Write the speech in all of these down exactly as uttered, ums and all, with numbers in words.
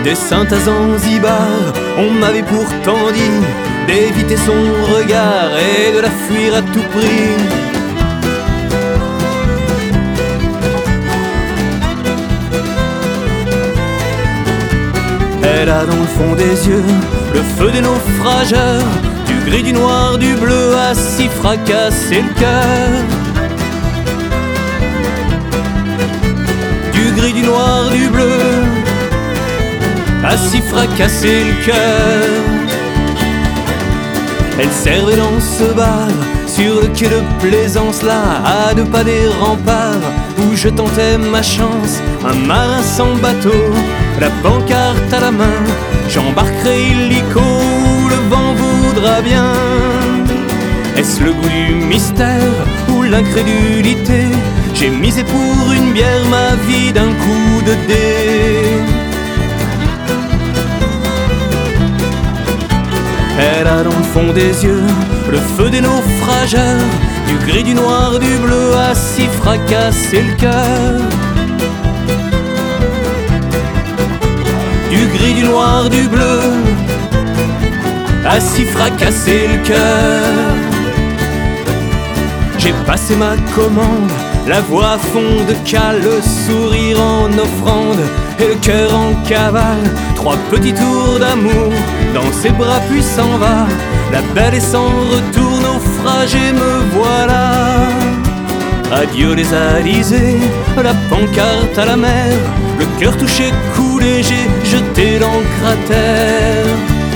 Des Saintes à Zanzibar, on m'avait pourtant dit d'éviter son regard et de la fuir à tout prix. Elle a dans le fond des yeux le feu des naufrageurs, du gris, du noir, du bleu, à s'y fracasser le cœur. Du gris, du noir, du bleu, à s'y fracasser le cœur. Elle servait dans ce bar, sur le quai de Plaisance, là, à deux pas des remparts, où je tentais ma chance, un marin sans bateau, la pancarte à la main, j'embarquerai illico où le vent voudra bien. Est-ce le goût du mystère ou l'incrédulité? J'ai misé pour une bière ma vie d'un coup de dé. Elle a dans le fond des yeux le feu des naufrageurs, du gris, du noir, du bleu, à s'y fracasser le cœur. Du gris, du noir, du bleu, à s'y fracasser le cœur. J'ai passé ma commande, la voix à fond de cale, le sourire en offrande et le cœur en cavale. Trois petits tours d'amour dans ses bras puis s'en va. La belle est sans retour, naufragée, me voilà. Adieu les alizés, la pancarte à la mer, le cœur touché, coulé, j'ai jeté l'encre à terre.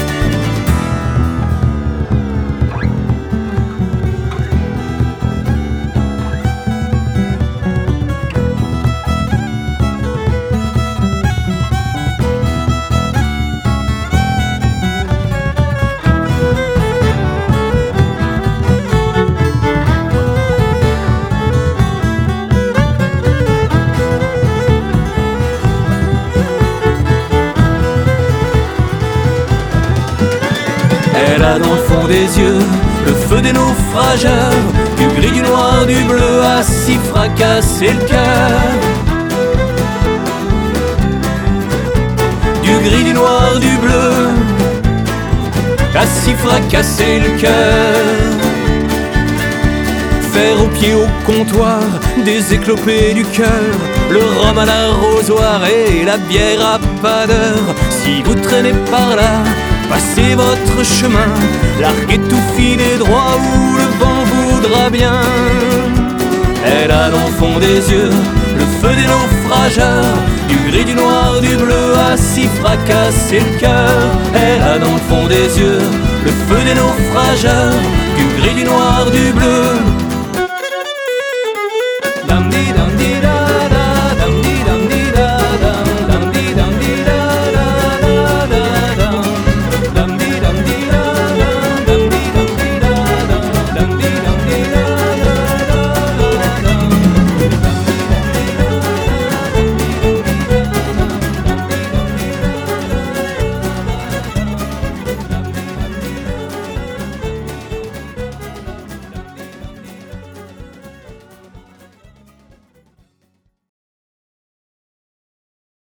Elle a dans le fond des yeux le feu des naufrageurs, du gris, du noir, du bleu, à s'y fracasser le cœur. Du gris, du noir, du bleu, à s'y fracasser le cœur. Faire au pied au comptoir des éclopés du cœur, le rhum à l'arrosoir et la bière à pas d'heure. Si vous traînez par là, passez votre chemin, larguez tout, filez droit où le vent voudra bien. Elle a dans le fond des yeux le feu des naufrageurs, du gris, du noir, du bleu, à s'y fracasser le cœur. Elle a dans le fond des yeux le feu des naufrageurs, du gris, du noir, du bleu,